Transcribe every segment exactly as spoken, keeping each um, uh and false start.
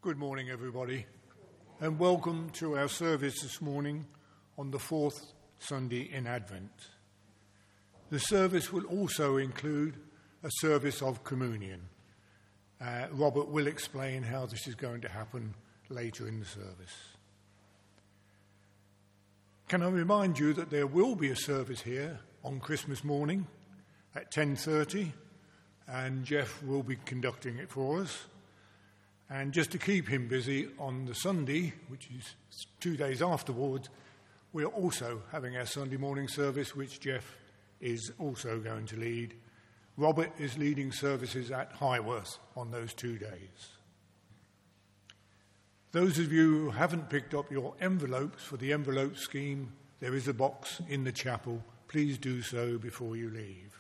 Good morning, everybody, and welcome to our service this morning on the fourth Sunday in Advent. The service will also include a service of communion. Uh, Robert will explain how this is going to happen later in the service. Can I remind you that there will be a service here on Christmas morning at ten thirty, and Jeff will be conducting it for us. And just to keep him busy on the Sunday, which is two days afterwards, we are also having our Sunday morning service, which Jeff is also going to lead. Robert is leading services at Highworth on those two days. Those of you who haven't picked up your envelopes for the envelope scheme, there is a box in the chapel. Please do so before you leave.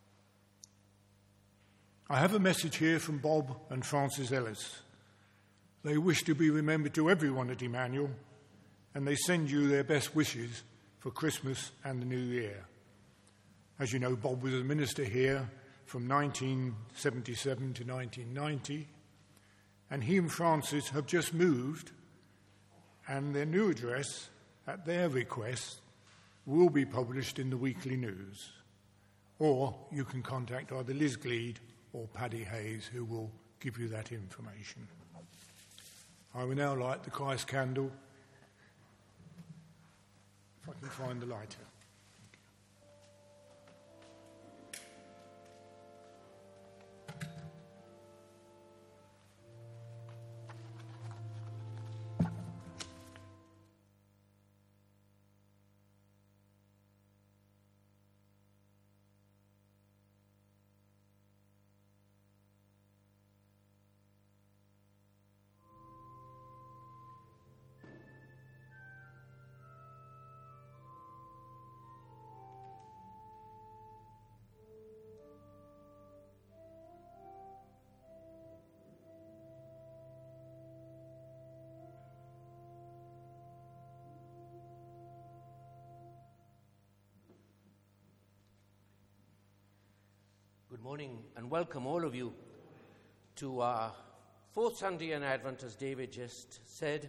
I have a message here from Bob and Francis Ellis. They wish to be remembered to everyone at Emmanuel, and they send you their best wishes for Christmas and the New Year. As you know, Bob was a minister here from nineteen seventy-seven to nineteen ninety, and he and Francis have just moved, and their new address, at their request, will be published in the Weekly News. Or you can contact either Liz Gleed or Paddy Hayes, who will give you that information. I will now light the Christ candle, if I can find the lighter. Good morning and welcome all of you to our fourth Sunday in Advent, as David just said.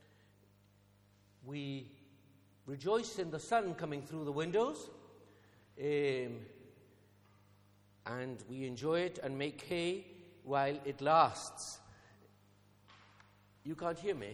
We rejoice in the sun coming through the windows, um, and we enjoy it and make hay while it lasts. You can't hear me?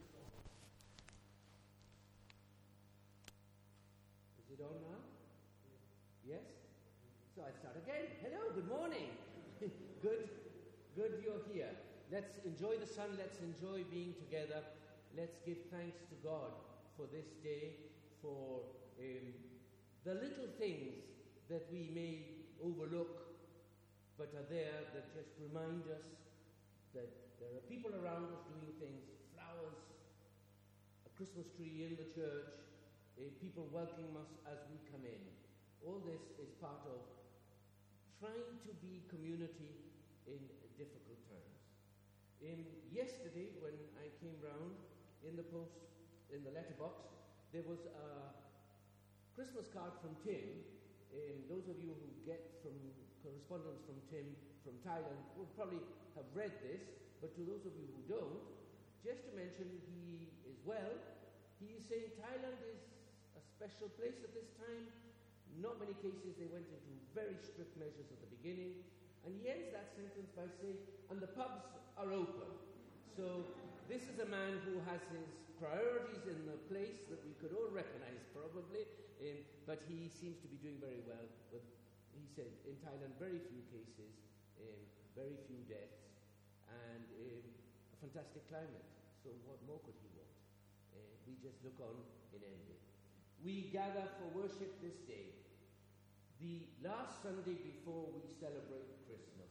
Is it on now? Yes? So I start again. Hello, good morning. good, good you're here. Let's enjoy the sun. Let's enjoy being together. Let's give thanks to God for this day, for um, the little things that we may overlook, but are there that just remind us that there are people around us doing things, flowers, a Christmas tree in the church, uh, people welcoming us as we come in. All this is part of trying to be community in difficult times. In yesterday, when I came round in the post, in the letterbox, there was a Christmas card from Tim. Um, those of you who get from correspondence from Tim from Thailand will probably have read this, but to those of you who don't, just to mention, he is well. He is saying Thailand is a special place at this time. Not many cases they went into very strict measures at the beginning, and he ends that sentence by saying, and the pubs are open. So this is a man who has his priorities in the place that we could all recognize probably, um, but he seems to be doing very well. But he said in Thailand, very few cases, um, very few deaths, and um, a fantastic climate. So what more could he want? Uh, we just look on in envy. We gather for worship this day, the last Sunday before we celebrate Christmas.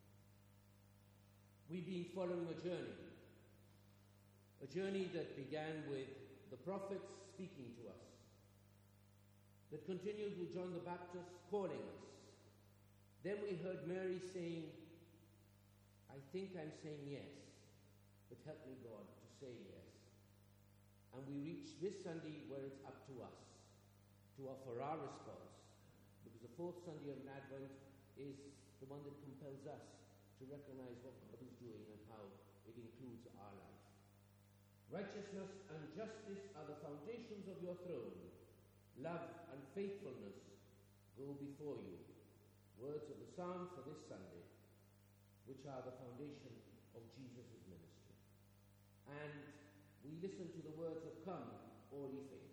We've been following a journey, a journey that began with the prophets speaking to us, that continued with John the Baptist calling us. Then we heard Mary saying, I think I'm saying yes, but help me, God, to say yes. And we reach this Sunday where it's up to us to offer our response, because the fourth Sunday of Advent is the one that compels us to recognize what God is doing and how it includes our life. Righteousness and justice are the foundations of your throne. Love and faithfulness go before you. Words of the psalm for this Sunday, which are the foundation of Jesus' ministry. And we listen to the words of Come, all ye faithful.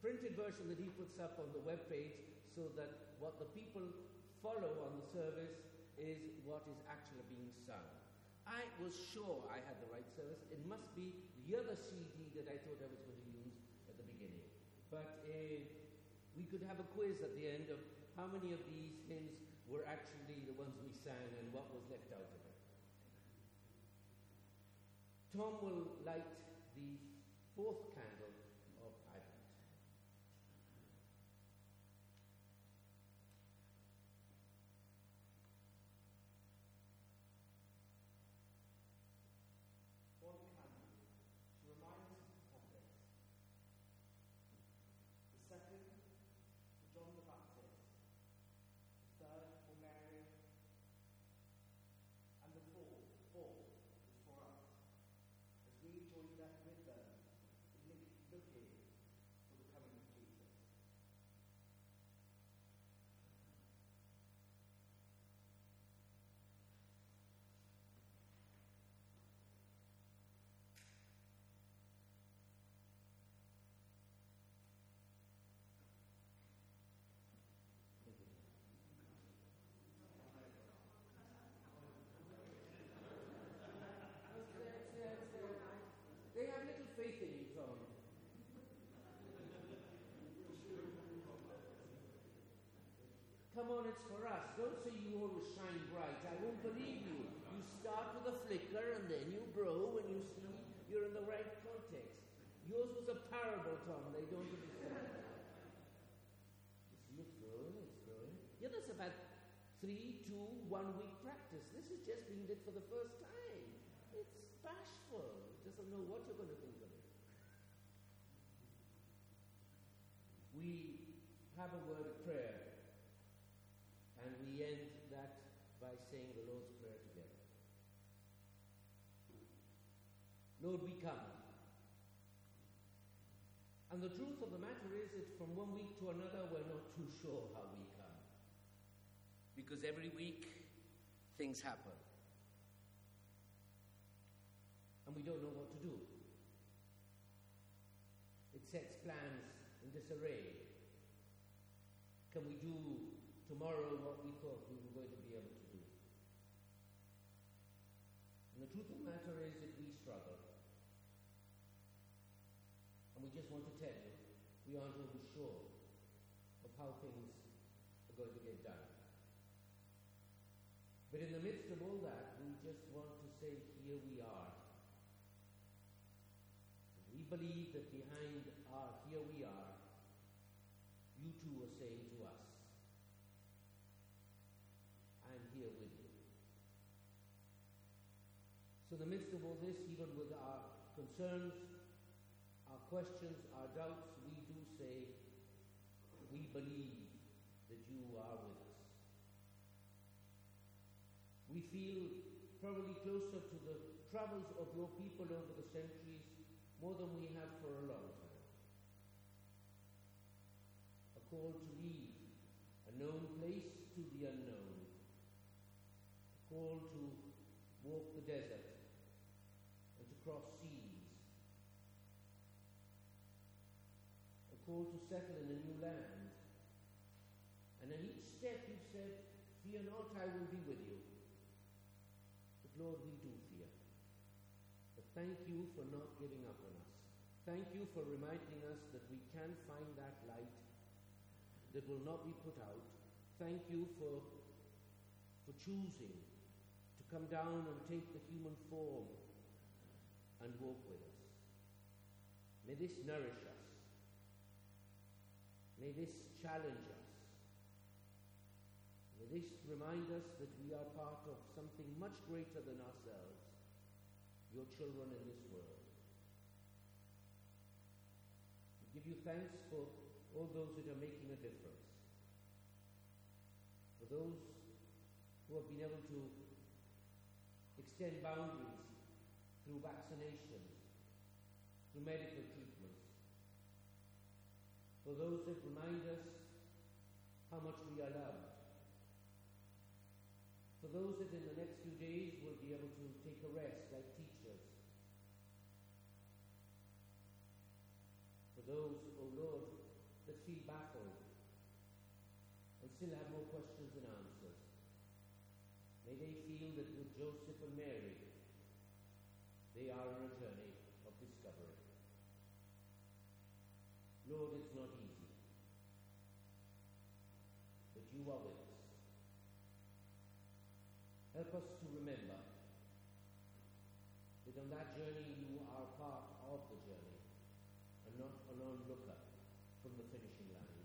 printed version that he puts up on the web page so that what the people follow on the service is what is actually being sung. I was sure I had the right service. It must be the other C D that I thought I was going to use at the beginning. But uh, we could have a quiz at the end of how many of these hymns were actually the ones we sang and what was left out of it. Tom will light the fourth candle of Advent. One candle to remind us of the prophets. The second for John the Baptist. The third for Mary. And the fourth, fourth is for us. As we join that with them, looking for the coming of Jesus. They have little faith in you, Tom. Come on, it's for us. Don't say you always shine bright. I won't believe you. You start with a flicker and then you grow when you see you're in the right context. Yours was a parable, Tom. They don't understand. You see, it's growing, it's growing. Yeah, that's about three, two, one week practice. This is just being did for the first time. It's bashful. It doesn't know what you're going to think of it. We have a word of prayer, and we end that by saying the Lord's Prayer together. Lord, we come. And the truth of the matter is that from one week to another, we're not too sure how we come. Because every week, things happen. And we don't know what to do. It sets plans in disarray. Can we do tomorrow what we thought we were going to be able to do? And the truth of the matter is that we struggle. And we just want to tell you, we aren't always sure of how things are going to get done. But in the midst of all that, we just want to say, here we are. We believe that behind our here we are, you too are saying to us, I'm here with you. So in the midst of all this, even with our concerns, our questions, our doubts, we do say, we believe that you are with us. We feel probably closer to the travels of your people over the centuries more than we have for a long time. A call to leave a known place to the unknown. A call to walk the desert and to cross seas. A call to settle in a new land. And in each step you said, fear not, I will be with you. But Lord, we do fear. But thank you for not giving up on us. Thank you for reminding us that we can find that light that will not be put out. Thank you for, for choosing to come down and take the human form and walk with us. May this nourish us. May this challenge us. May this remind us that we are part of something much greater than ourselves, your children in this world. We give you thanks for all those that are making a difference. For those who have been able to extend boundaries through vaccinations, through medical treatments. For those that remind us how much we are loved. For those that in the next few days will be able to take a rest like teachers. For those, O oh Lord, that feel baffled and still have more questions than answers. May they feel that with Joseph and Mary, they are on a journey of discovery. Lord, it's not easy, but you are with us. Help us to remember that on that journey you are part of the journey and not an onlooker from the finishing line.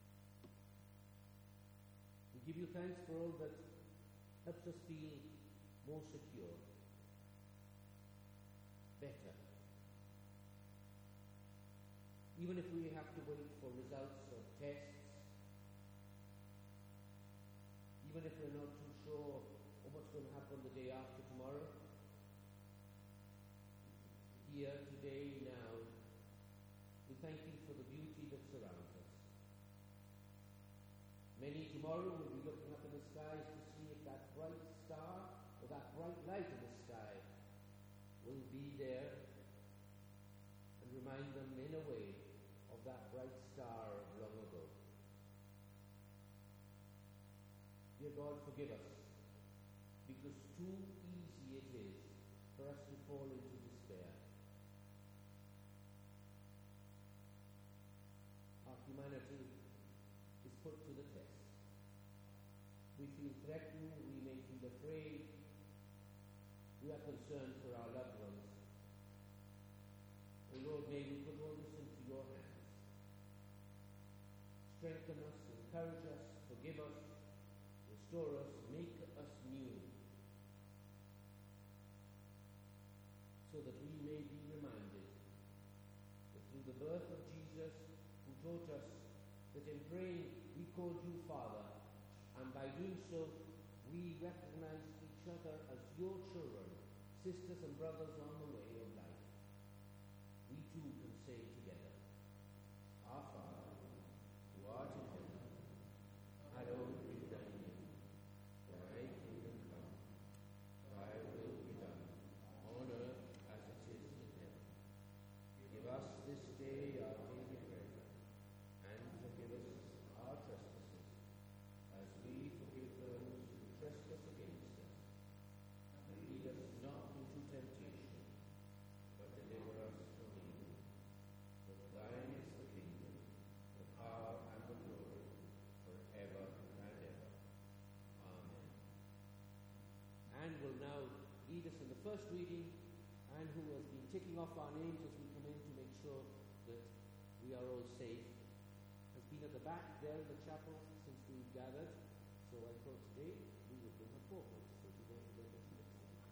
We give you thanks for all that helps us feel more secure, better. Even if we have to wait for results of tests, even if we're not too sure of what's going to happen the day after tomorrow, here, today, now, we thank you for the beauty that surrounds us. Many tomorrow will be looking up in the skies to see if that bright star or that bright light in the sky will be there and remind them in a way of that bright star of long ago. Dear God, forgive us, because too easy it is for us to fall into despair. Our humanity is put to the test. We feel threatened, we may feel afraid, we are concerned for our loved ones. Oh Lord, may we put all this into your hands. Strengthen us, encourage us, forgive us, restore us, make us new, so that we may be reminded that through the birth of Jesus, who taught us that in praying we called you Father, and by doing so we recognize each other as your children, sisters and brothers on the way of life. We too can say together, Our Father, who art in heaven, hallowed be thy name. Thy kingdom come, thy will be done, on earth as it is in heaven. Give us this day our daily bread, and forgive us our trespasses, as we forgive those who trespass against us. And lead us not into temptation, but deliver us from evil. For thine is the kingdom, the power, and the glory, forever and ever. Amen. Anne will now lead us in the first reading. Anne, who has been ticking off our names as we come in to make sure that we are all safe, has been at the back there in the chapel since we gathered. So I thought today we would bring her forward. So she's going to go to the next one.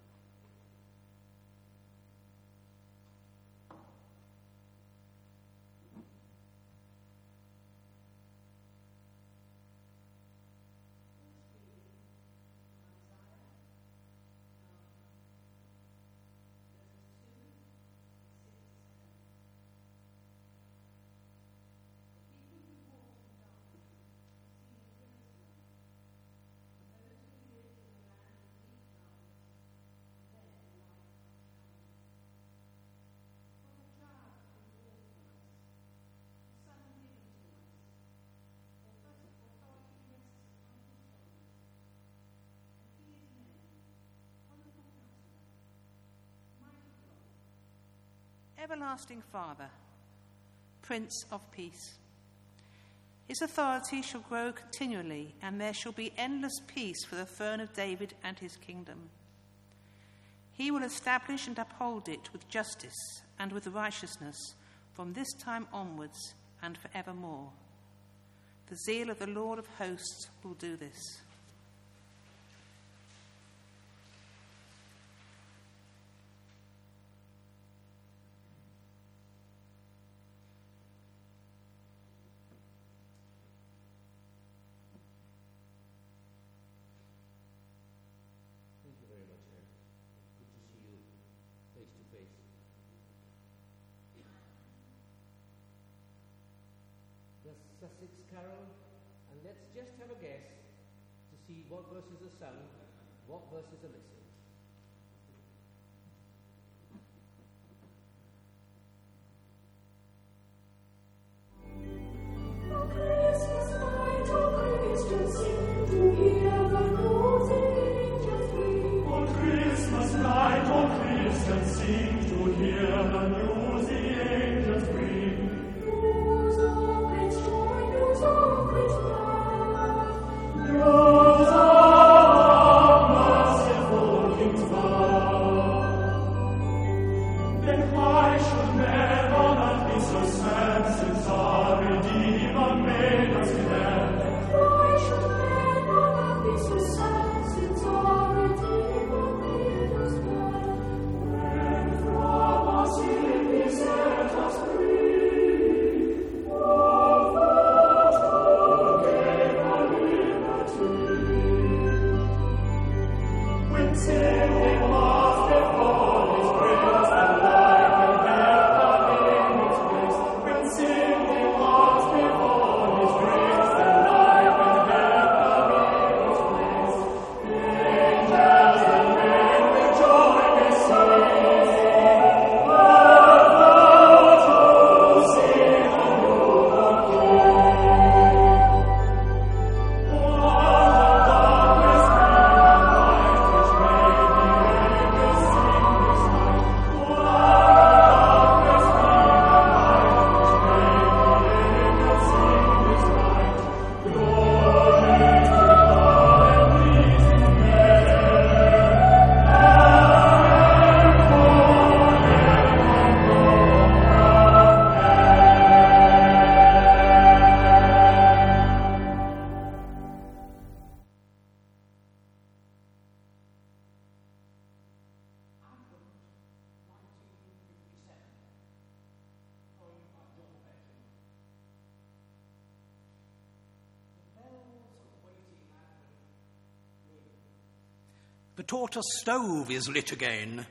Everlasting Father, Prince of Peace. His authority shall grow continually, and there shall be endless peace for the throne of David and his kingdom. He will establish and uphold it with justice and with righteousness from this time onwards and forevermore. The zeal of the Lord of hosts will do this. Sussex Carol, and let's just have a guess to see what verses are sung, what verses are missing. The tortoise stove is lit again,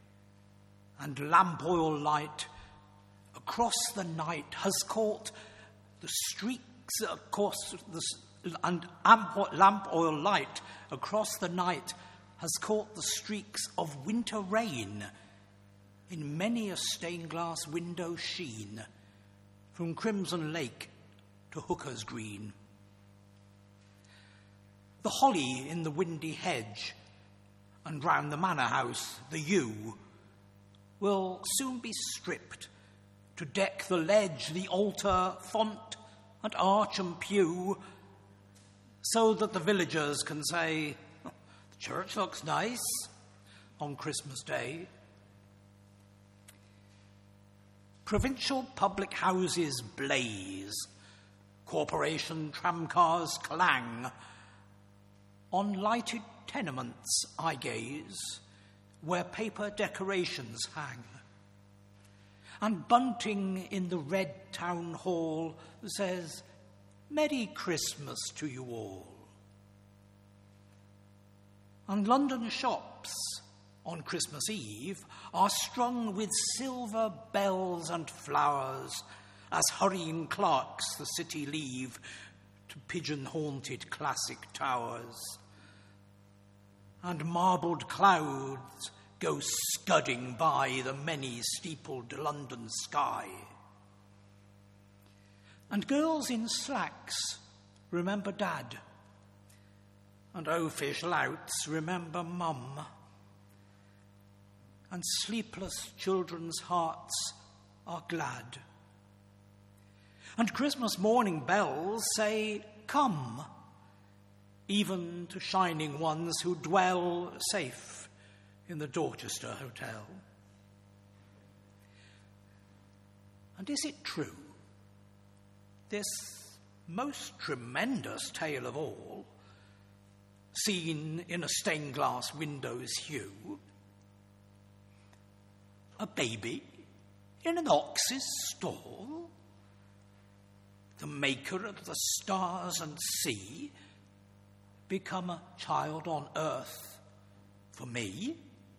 and lamp oil light across the night has caught the streaks across the and lamp oil light across the night has caught the streaks of winter rain in many a stained glass window sheen from Crimson Lake to Hooker's Green. The holly in the windy hedge and round the manor house, the yew, will soon be stripped to deck the ledge, the altar, font, and arch and pew, so that the villagers can say, oh, the church looks nice on Christmas Day. Provincial public houses blaze, corporation tramcars clang. On lighted tenements I gaze, where paper decorations hang. And bunting in the red town hall says, Merry Christmas to you all. And London shops on Christmas Eve are strung with silver bells and flowers as hurrying clerks the city leave to pigeon-haunted classic towers. And marbled clouds go scudding by the many-steepled London sky. And girls in slacks remember Dad, and oafish louts remember Mum, and sleepless children's hearts are glad. And Christmas morning bells say, Come, even to shining ones who dwell safe in the Dorchester Hotel. And is it true, this most tremendous tale of all, seen in a stained glass window's hue, a baby in an ox's stall, the maker of the stars and sea, become a child on earth for me?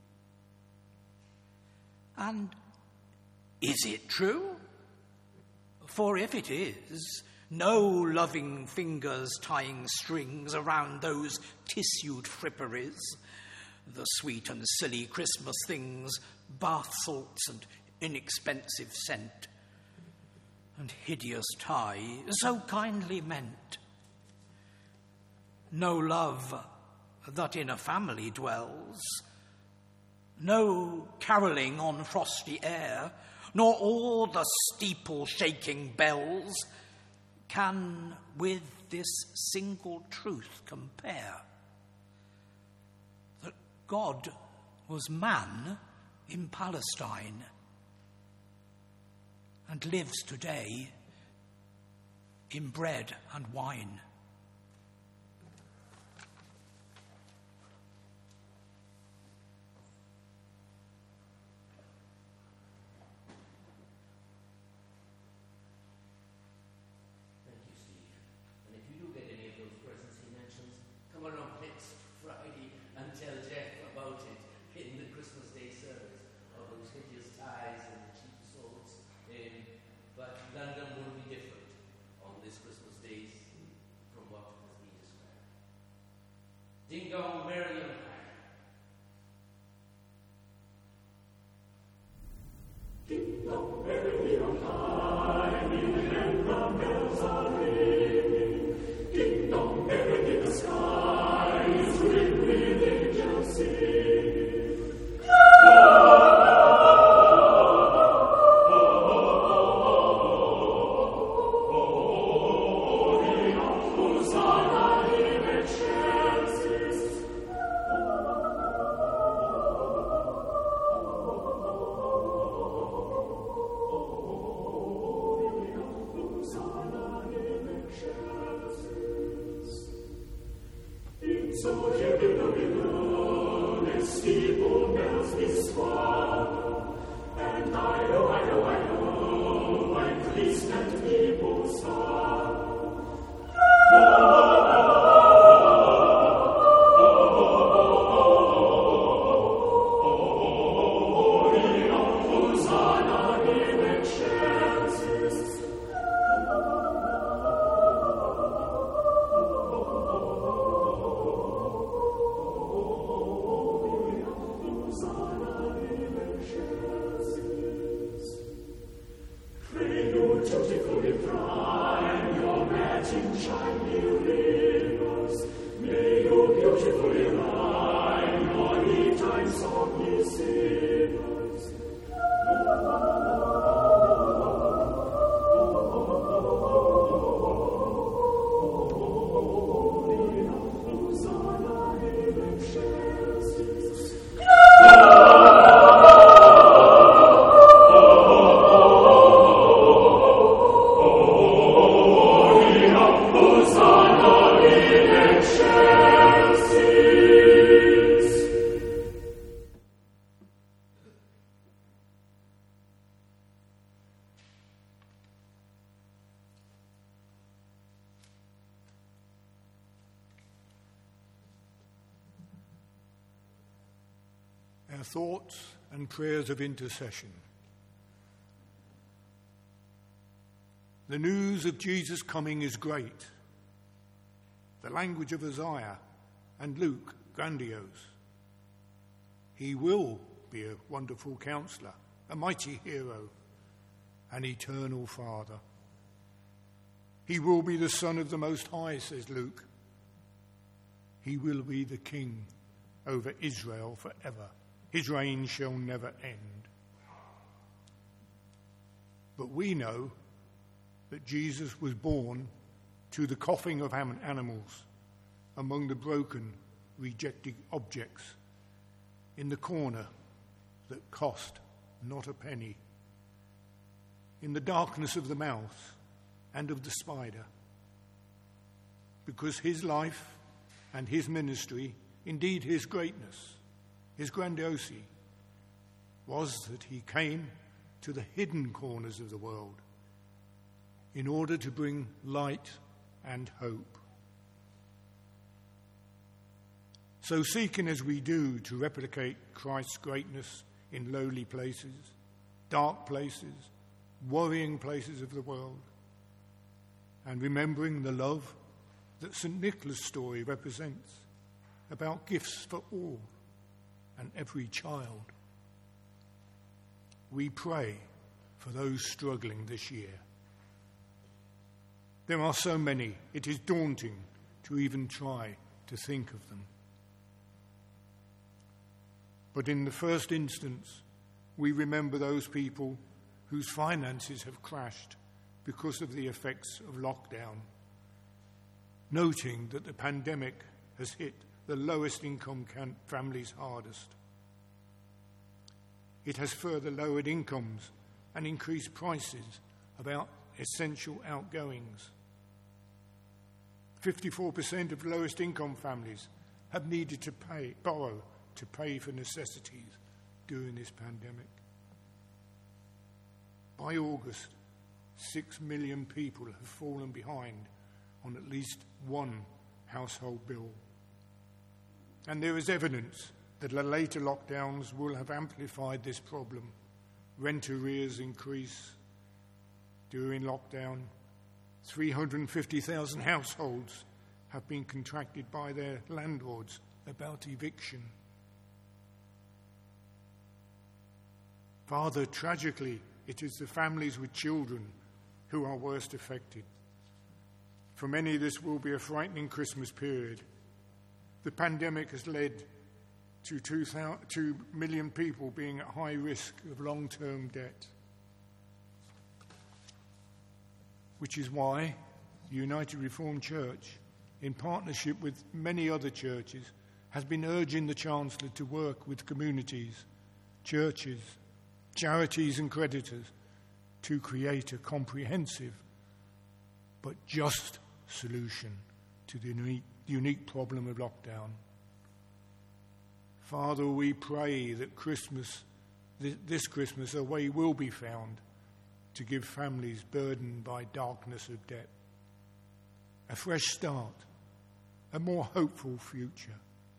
And is it true? For if it is, no loving fingers tying strings around those tissued fripperies, the sweet and silly Christmas things, bath salts and inexpensive scent, and hideous tie so kindly meant. No love that in a family dwells, no carolling on frosty air, nor all the steeple-shaking bells can with this single truth compare, that God was man in Palestine. and lives today in bread and wine. Ding dong, merry on high. Ding dong, merrily on high, and the bells are ringing. Ding dong, merrily the sky is ringed with angels singing. Hosanna in excelsis. Our thoughts and prayers of intercession. The news of Jesus' coming is great. The language of Isaiah and Luke, grandiose. He will be a wonderful counselor, a mighty hero, an eternal Father. He will be the Son of the Most High, says Luke. He will be the King over Israel forever. His reign shall never end. But we know that Jesus was born to the coughing of animals among the broken, rejected objects in the corner that cost not a penny, in the darkness of the mouth and of the spider, because his life and his ministry, indeed his greatness, his grandiosity, was that he came to the hidden corners of the world in order to bring light and hope. So seeking as we do to replicate Christ's greatness in lowly places, dark places, worrying places of the world, and remembering the love that Saint Nicholas' story represents about gifts for all and every child, we pray for those struggling this year. There are so many, it is daunting to even try to think of them. But in the first instance, we remember those people whose finances have crashed because of the effects of lockdown, noting that the pandemic has hit the lowest income families hardest. It has further lowered incomes and increased prices of our essential outgoings. fifty-four percent of lowest income families have needed to pay, borrow to pay for necessities during this pandemic. By August, six million people have fallen behind on at least one household bill. And there is evidence that the later lockdowns will have amplified this problem. Rent arrears increase. During lockdown, three hundred fifty thousand households have been contracted by their landlords about eviction. Father, tragically, it is the families with children who are worst affected. For many, this will be a frightening Christmas period. The pandemic has led to two million people being at high risk of long-term debt, which is why the United Reformed Church, in partnership with many other churches, has been urging the Chancellor to work with communities, churches, charities and creditors to create a comprehensive but just solution to the unique, unique problem of lockdown. Father, we pray that Christmas, this Christmas, a way will be found to give families burdened by darkness of debt a fresh start, a more hopeful future.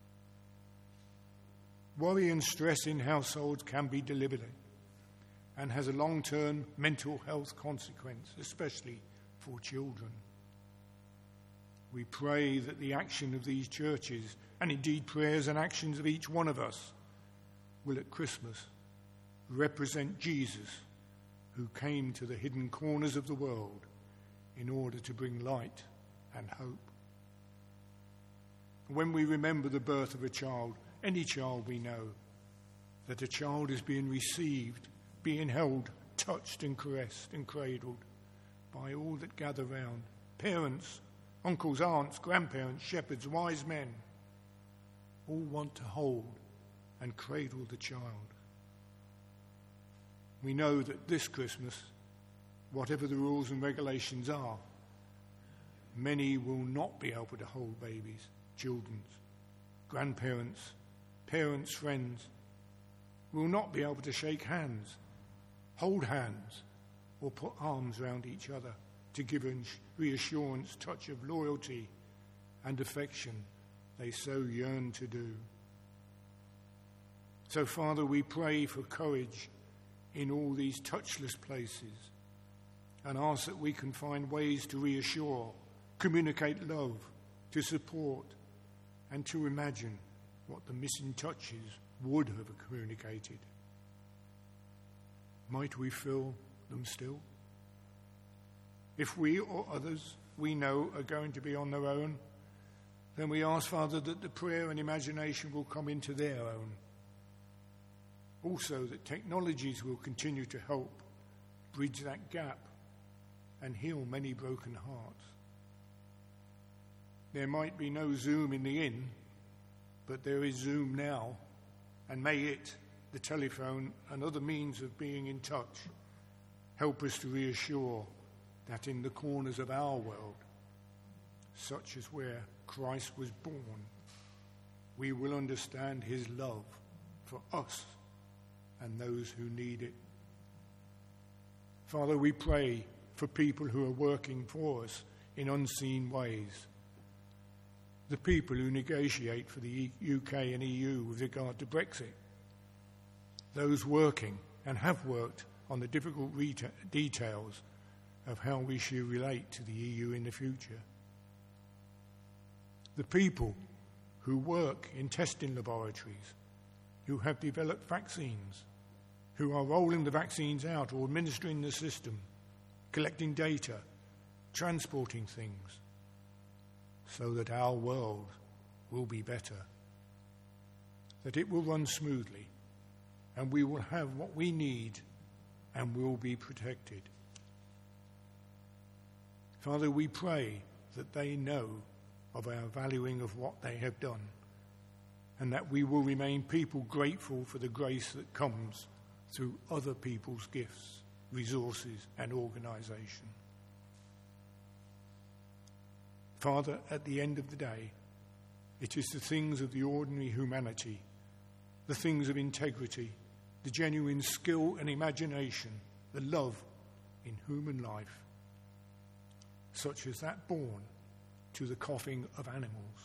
Worry and stress in households can be debilitating and has a long-term mental health consequence, especially for children. We pray that the action of these churches, and indeed prayers and actions of each one of us, will at Christmas represent Jesus, who came to the hidden corners of the world in order to bring light and hope. When we remember the birth of a child, any child we know, that a child is being received, being held, touched and caressed and cradled by all that gather round, parents, uncles, aunts, grandparents, shepherds, wise men, all want to hold and cradle the child. We know that this Christmas, whatever the rules and regulations are, many will not be able to hold babies, children, grandparents, parents, friends, will not be able to shake hands, hold hands, or put arms around each other to give a reassurance, touch of loyalty and affection they so yearn to do. So, Father, we pray for courage in all these touchless places and ask that we can find ways to reassure, communicate love, to support, and to imagine what the missing touches would have communicated. Might we feel them still? If we or others we know are going to be on their own, then we ask, Father, that the prayer and imagination will come into their own. Also, that technologies will continue to help bridge that gap and heal many broken hearts. There might be no Zoom in the inn, but there is Zoom now, and may it, the telephone, and other means of being in touch help us to reassure that in the corners of our world, such as where Christ was born, we will understand his love for us and those who need it. Father, we pray for people who are working for us in unseen ways, the people who negotiate for the U K and E U with regard to Brexit, those working and have worked on the difficult reta- details of how we should relate to the E U in the future, the people who work in testing laboratories, who have developed vaccines, who are rolling the vaccines out or administering the system, collecting data, transporting things, so that our world will be better, that it will run smoothly, and we will have what we need and will be protected. Father, we pray that they know of our valuing of what they have done, and that we will remain people grateful for the grace that comes through other people's gifts. resources and organisation. Father, at the end of the day, it is the things of the ordinary humanity, the things of integrity, the genuine skill and imagination, the love in human life, such as that born to the coughing of animals.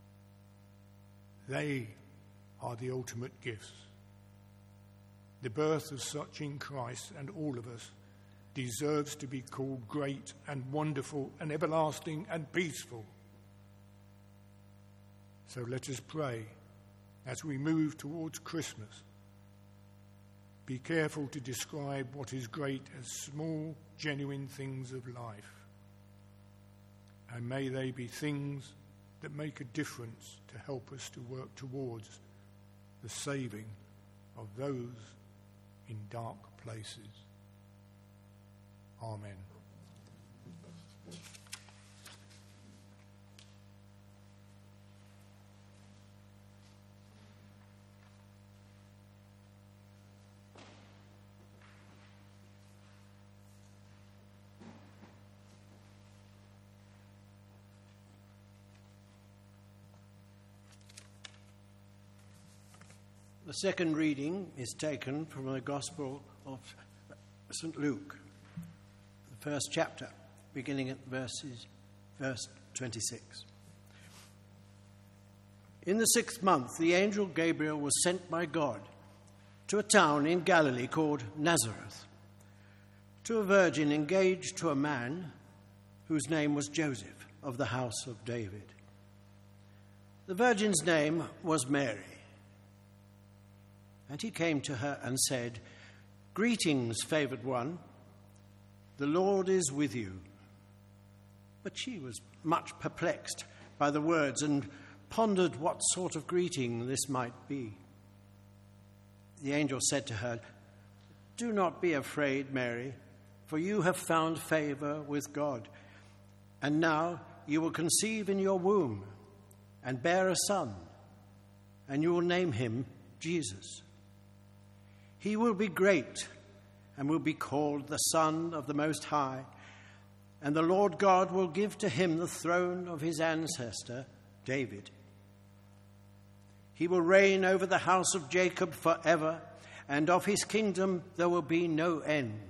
They are the ultimate gifts. The birth of such in Christ and all of us deserves to be called great and wonderful and everlasting and peaceful. So let us pray as we move towards Christmas. Be careful to describe what is great as small, genuine things of life. And may they be things that make a difference to help us to work towards the saving of those in dark places. Amen. The second reading is taken from the Gospel of Saint Luke, the first chapter, beginning at verses, verse twenty-six. In the sixth month, the angel Gabriel was sent by God to a town in Galilee called Nazareth, to a virgin engaged to a man whose name was Joseph, of the house of David. The virgin's name was Mary. And he came to her and said, "Greetings, favoured one, the Lord is with you." But she was much perplexed by the words and pondered what sort of greeting this might be. The angel said to her, "Do not be afraid, Mary, for you have found favour with God. And now you will conceive in your womb and bear a son, and you will name him Jesus. He will be great and will be called the Son of the Most High, and the Lord God will give to him the throne of his ancestor, David. He will reign over the house of Jacob forever, and of his kingdom there will be no end."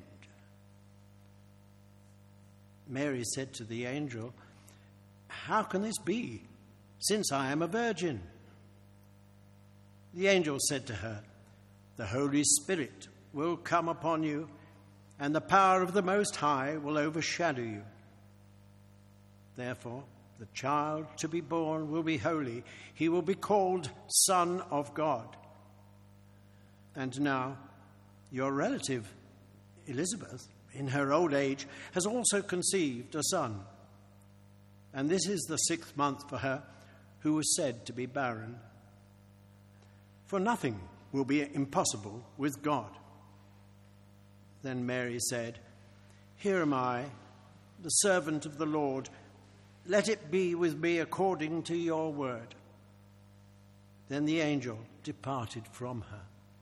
Mary said to the angel, "How can this be, since I am a virgin?" The angel said to her, "The Holy Spirit will come upon you, and the power of the Most High will overshadow you. Therefore, the child to be born will be holy. He will be called Son of God. And now, your relative, Elizabeth, in her old age, has also conceived a son. And this is the sixth month for her, who was said to be barren. For nothing will be impossible with God." Then Mary said, "Here am I, the servant of the Lord. Let it be with me according to your word." Then the angel departed from her.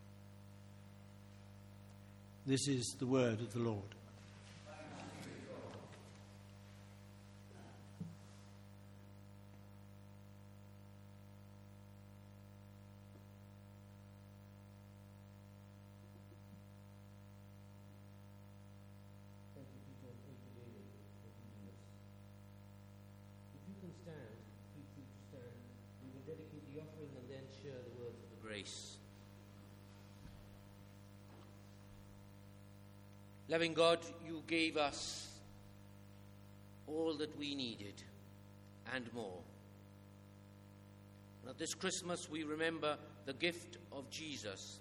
This is the word of the Lord. Loving God, you gave us all that we needed and more. And at this Christmas, we remember the gift of Jesus.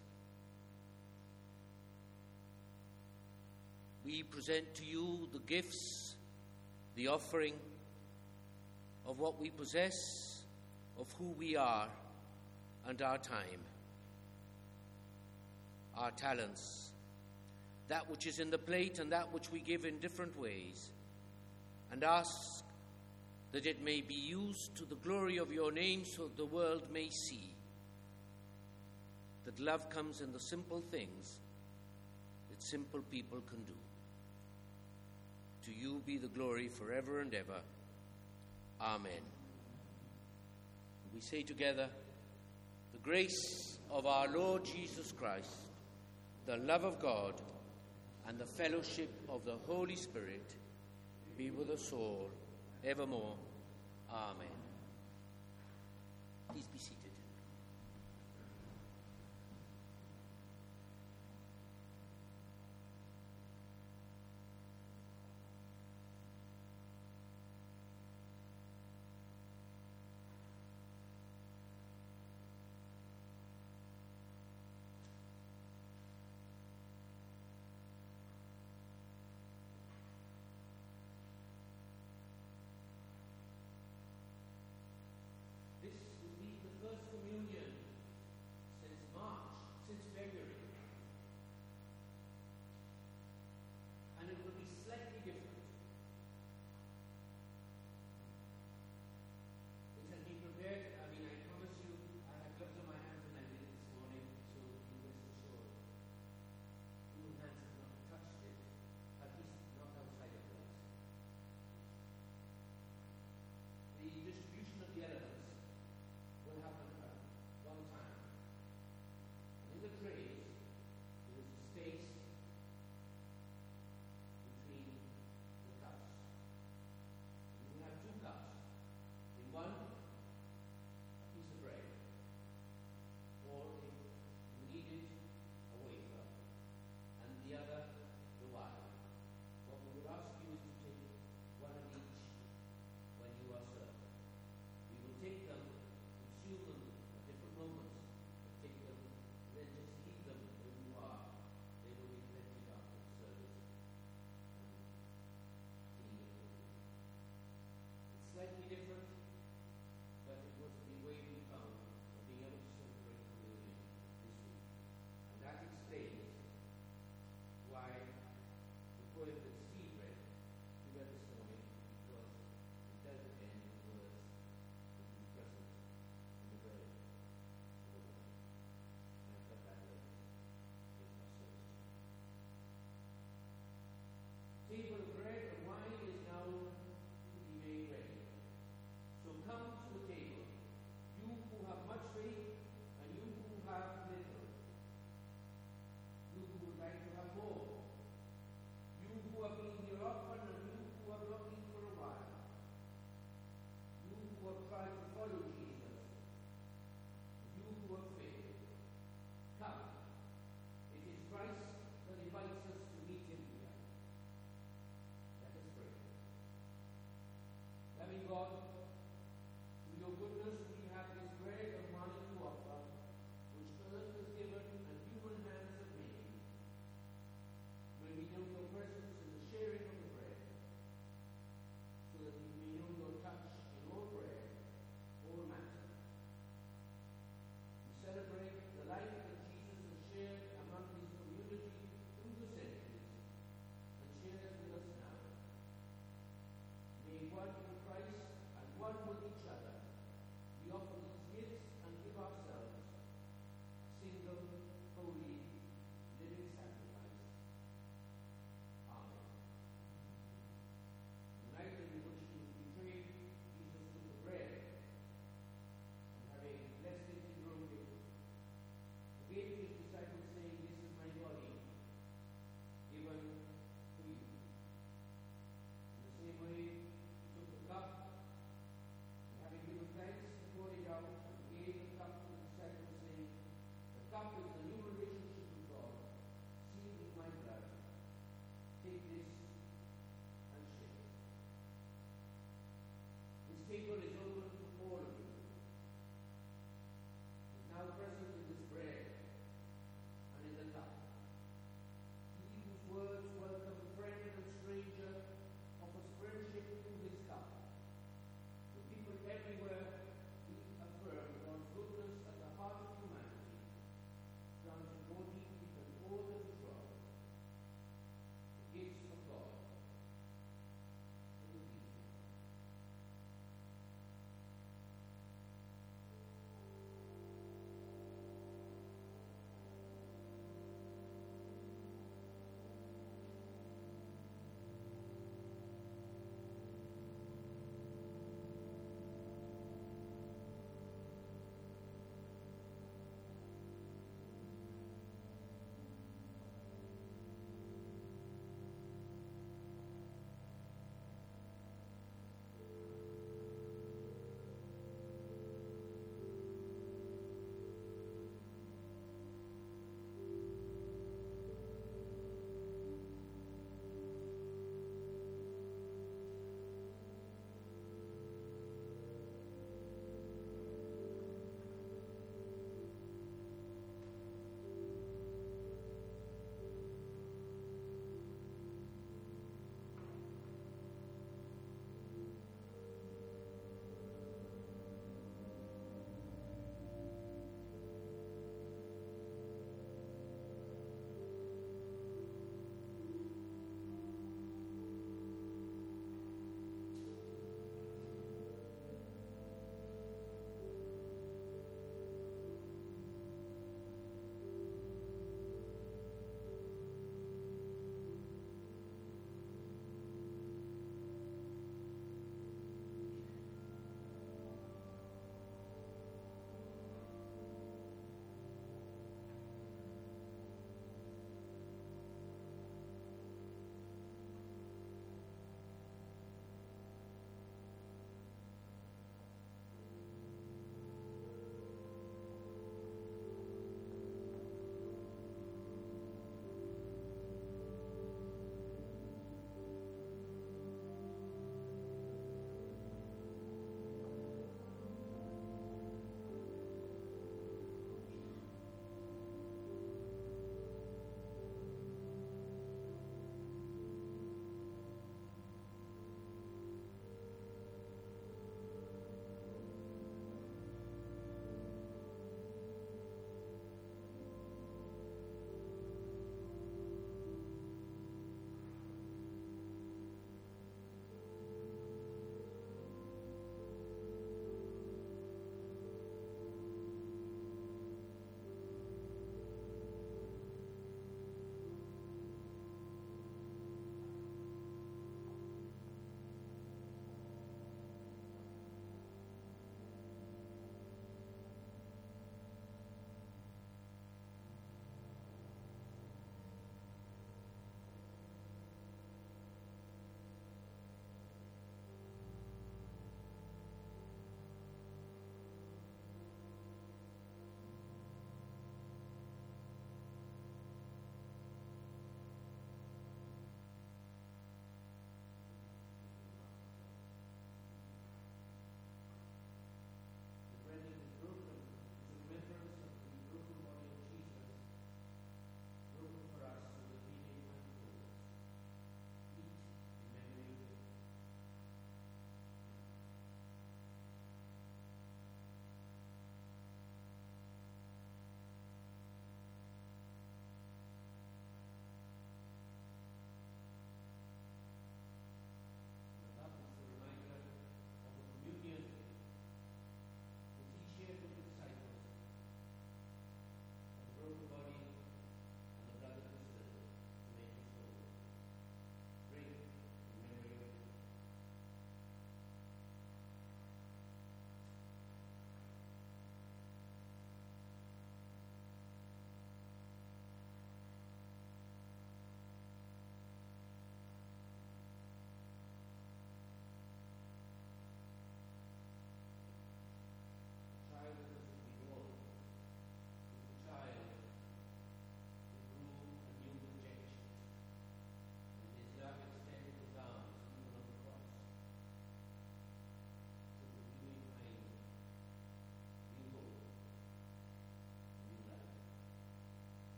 We present to you the gifts, the offering of what we possess, of who we are, and our time, our talents, that which is in the plate and that which we give in different ways, and ask that it may be used to the glory of your name, so the world may see that love comes in the simple things that simple people can do. To you be the glory forever and ever. Amen. We say together, the grace of our Lord Jesus Christ, the love of God, and the fellowship of the Holy Spirit be with us all evermore. Amen. Please be seated.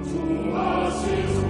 Unto us is